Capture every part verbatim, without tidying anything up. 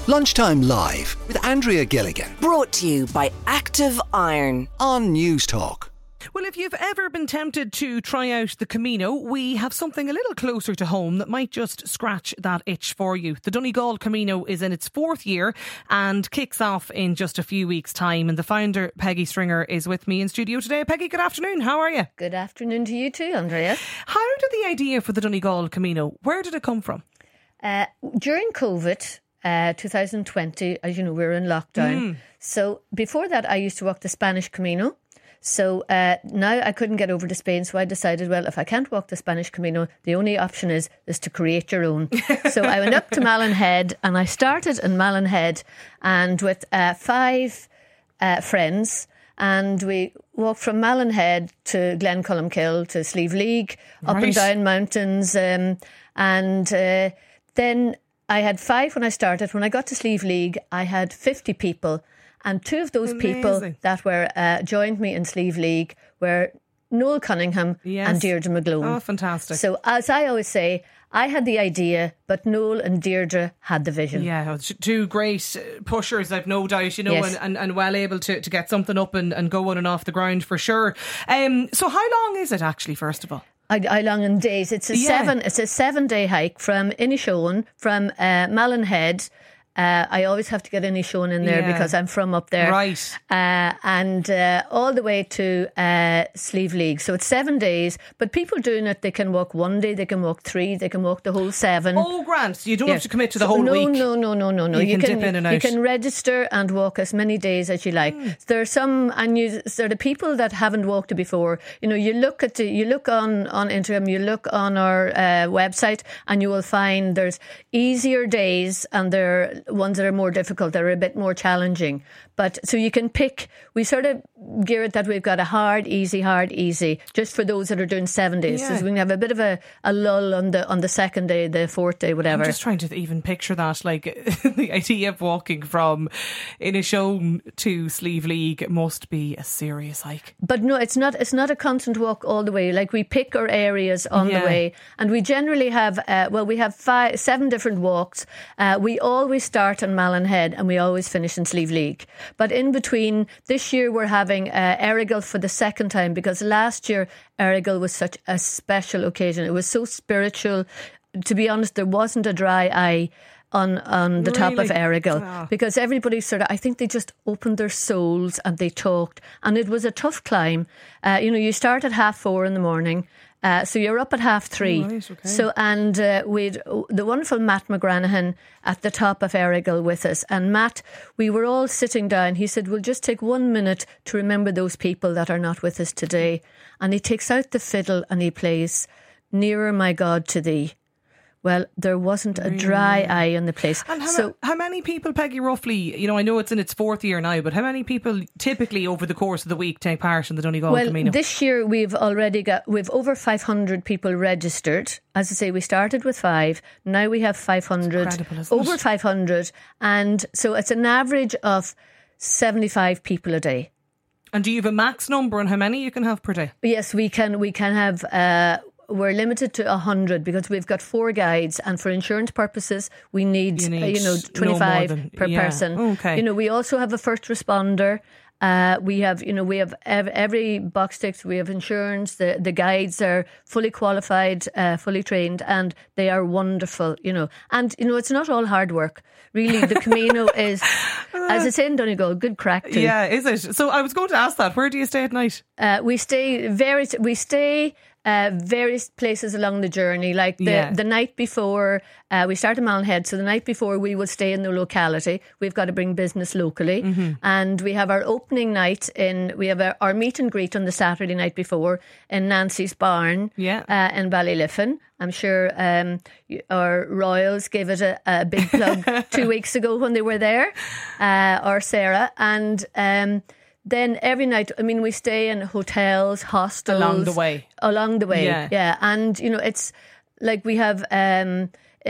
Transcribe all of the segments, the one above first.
Lunchtime Live with Andrea Gilligan Brought to you by Active Iron on News Talk. Well, if you've ever been tempted to try out the Camino, we have something a little closer to home that might just scratch that itch for you. The Donegal Camino is in its fourth year and kicks off in just a few weeks' time. And the founder, Peggy Stringer, is with me in studio today. Peggy, good afternoon. How are you? Good afternoon to you too, Andrea. How did the idea for the Donegal Camino, where did it come from? Uh, during COVID, uh, twenty twenty, as you know, we were in lockdown. Mm. So before that, I used to walk the Spanish Camino. So uh, now I couldn't get over to Spain, so I decided, well, if I can't walk the Spanish Camino, the only option is is to create your own. So I went up to Malin Head, and I started in Malin Head, and with uh, five uh, friends, and we walked from Malin Head to Glencullimkill to Slieve League, up Right. and down mountains, um, and uh, then I had five when I started. When I got to Slieve League, I had fifty people. And two of those Amazing. people that were uh, joined me in Slieve League were Noel Cunningham Yes. and Deirdre McGlone. Oh, fantastic. So as I always say, I had the idea, but Noel and Deirdre had the vision. Yeah, two great pushers, I've no doubt, you know, Yes. and, and, and well able to, to get something up and, and go on and off the ground for sure. Um, so how long is it actually, first of all? I, I long in days. It's a Yeah. seven. It's a seven day hike from Inishowen, from uh, Malin Head. Uh, I always have to get Inishowen in there Yeah. because I'm from up there. Right. Uh, and uh, all the way to uh, Slieve League. So it's seven days. But people doing it, they can walk one day, they can walk three, they can walk the whole seven. Oh, Grant, so you don't Yeah. have to commit to the So whole no, week. No, no, no, no, no. You can dip in and You out. can register and walk as many days as you like. Mm. There are some, and you, there are the people that haven't walked it before. You know, you look at the, you look on on Instagram, you look on our uh, website, and you will find there's easier days and there are ones that are more difficult, that are a bit more challenging. But so you can pick. We sort of gear it that we've got a hard, easy, hard, easy, just for those that are doing seven days. Yeah. So we can have a bit of a, a lull on the on the second day, the fourth day, whatever. I'm just trying to even picture that, like the idea of walking from Inishowen to Slieve League must be a serious hike. But no, it's not. It's not a constant walk all the way. Like we pick our areas on Yeah. the way, and we generally have. Uh, well, we have five, seven different walks. Uh, we always start on Malin Head, and we always finish in Slieve League. But in between, this year we're having uh, Errigal for the second time, because last year Errigal was such a special occasion. It was so spiritual. To be honest, there wasn't a dry eye on on the top of Really? Errigal, Ah. because everybody sort of, I think they just opened their souls and they talked, and it was a tough climb. Uh, you know, you start at half four in the morning, uh, so you're up at half three. Oh, right, okay. So and uh, we'd the wonderful Matt McGranahan at the top of Errigal with us, and Matt, we were all sitting down. He said, "We'll just take one minute to remember those people that are not with us today," and he takes out the fiddle and he plays "Nearer, My God, to Thee." Well, there wasn't a dry eye on the place. And how, so, ma- how many people, Peggy, roughly, you know, I know it's in its fourth year now, but how many people typically over the course of the week take part in the Donegal well, Camino? this year we've already got, we've over five hundred people registered. As I say, we started with five. Now we have five hundred, incredible, isn't over it? five hundred. And so it's an average of seventy-five people a day. And do you have a max number on how many you can have per day? Yes, we can, we can have, uh, we're limited to one hundred because we've got four guides, and for insurance purposes we need, You uh, need you know, no twenty-five more than- per yeah. person. Okay. You know, we also have a first responder. Uh, we have, you know, we have ev- every box ticks. We have insurance. The the guides are fully qualified, uh, fully trained, and they are wonderful. You know, and you know, it's not all hard work. Really, the Camino is, as I say in Donegal, good crack too. Yeah, is it? So I was going to ask that. Where do you stay at night? Uh, we stay very. We stay uh, various places along the journey. Like the, Yeah. the night before, uh, we start at Malin Head. So the night before, we will stay in the locality. We've got to bring business locally, Mm-hmm. and we have our opening night in. We have our, our meet and greet on the Saturday night before in Nancy's Barn, Yeah. uh, in Ballyliffin. I'm sure um, you- our Royals gave it a, a big plug two weeks ago when they were there, uh, or Sarah. And um, then every night, I mean, we stay in hotels, hostels. Along the way. Along the way, Yeah. yeah. And, you know, it's like we have um,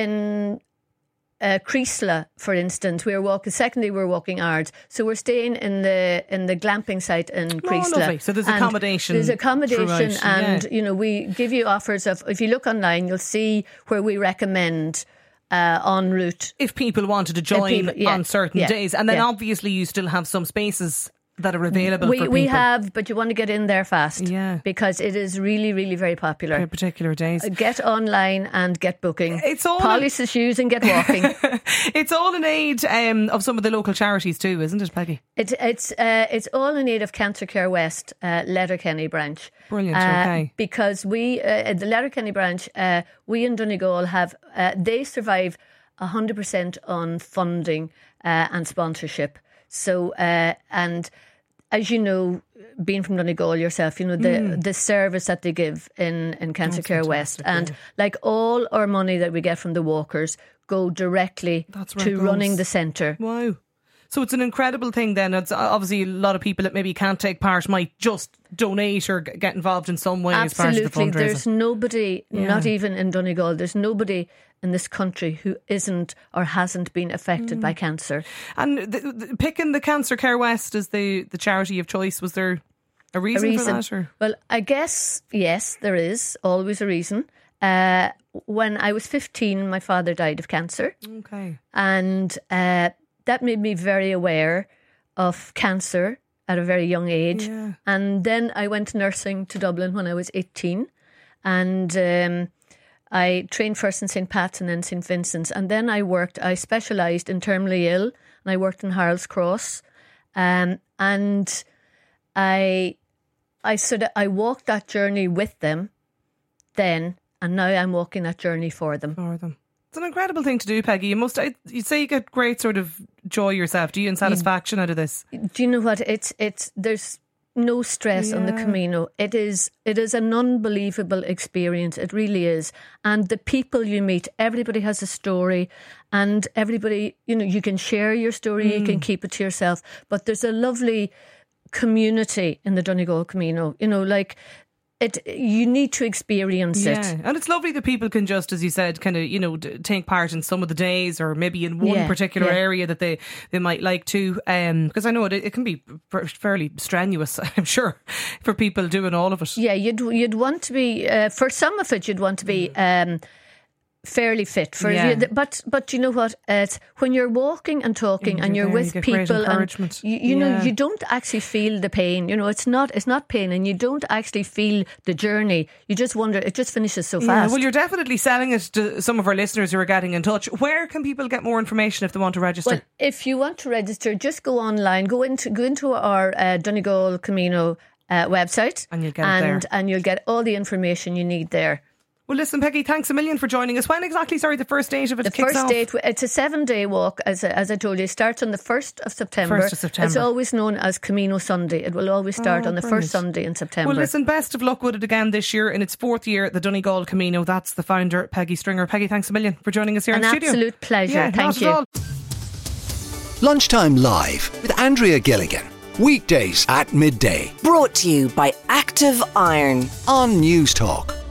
in uh, Creasla, for instance, we were walking. Secondly, we were walking Ards, so we're staying in the in the glamping site in Creasla. Oh, lovely. So there's And accommodation There's accommodation, throughout, and yeah. you know, we give you offers of. If you look online, you'll see where we recommend uh, en route. If people wanted to join people, yeah, on certain yeah, days. And then yeah. obviously you still have some spaces that are available We for people. we have, but you want to get in there fast. Yeah. Because it is really, really very popular. For particular days. Get online and get booking. It's all polish the shoes and get walking. It's all in aid um, of some of the local charities too, isn't it, Peggy? It's it's uh, it's all in aid of Cancer Care West, uh, Letterkenny branch. Brilliant. Uh, okay. Because we, uh, the Letterkenny branch, uh, we in Donegal have uh, they survive a hundred percent on funding uh, and sponsorship. So uh, and as you know, being from Donegal yourself, you know the mm. the service that they give in in Cancer That's Care West, and yeah. like all our money that we get from the walkers go directly to running the centre. Wow. So it's an incredible thing then. It's obviously a lot of people that maybe can't take part might just donate or get involved in some way Absolutely. as part of the fundraiser. There's nobody, yeah. not even in Donegal, there's nobody in this country who isn't or hasn't been affected mm. by cancer. And the, the, picking the Cancer Care West as the, the charity of choice, was there a reason, a reason. for that? Or? Well, I guess, yes, there is always a reason. Uh, when I was fifteen, my father died of cancer. Okay. And uh, that made me very aware of cancer at a very young age. Yeah. And then I went nursing to Dublin when I was eighteen. And um, I trained first in Saint Pat's and then Saint Vincent's. And then I worked, I specialised in terminally ill. And I worked in Harold's Cross. Um, and I, I sort of, I walked that journey with them then. And now I'm walking that journey for them. For them. It's an incredible thing to do, Peggy. You must, you'd say you get great sort of joy yourself, do you, and satisfaction out of this? Do you know what? It's, it's, there's no stress yeah. on the Camino. It is, it is an unbelievable experience. It really is. And the people you meet, everybody has a story, and everybody, you know, you can share your story, mm. you can keep it to yourself. But there's a lovely community in the Donegal Camino, you know, like, It, you need to experience yeah. it. And it's lovely that people can just, as you said, kind of, you know, d- take part in some of the days, or maybe in one yeah, particular yeah. area that they, they might like to. Um, because I know it, it can be fairly strenuous, I'm sure, for people doing all of it. Yeah, you'd you'd want to be, uh, for some of it, you'd want to be um, fairly fit. For yeah. you, but but you know what? Uh, it's when you're walking and talking you're and you're there, with you people, and you, you yeah. know, you don't actually feel the pain. You know, it's not it's not pain, and you don't actually feel the journey. You just wonder. It just finishes so yeah, fast. well, you're definitely selling it to some of our listeners who are getting in touch. Where can people get more information if they want to register? Well, if you want to register, just go online. Go into go into our uh, Donegal Camino uh, website, and you'll get and, it there. and you'll get all the information you need there. Well, listen, Peggy, thanks a million for joining us. When exactly, sorry, the first date of it the kicks first off? date, it's a seven-day walk, as as I told you. It starts on the first of September. First of September. It's always known as Camino Sunday. It will always start oh, on the brilliant. first Sunday in September. Well, listen, best of luck with it again this year in its fourth year, the Donegal Camino. That's the founder, Peggy Stringer. Peggy, thanks a million for joining us here An in the studio. An absolute pleasure. Yeah, Thank not you. At all. Lunchtime Live with Andrea Gilligan. Weekdays at midday Brought to you by Active Iron on News Talk.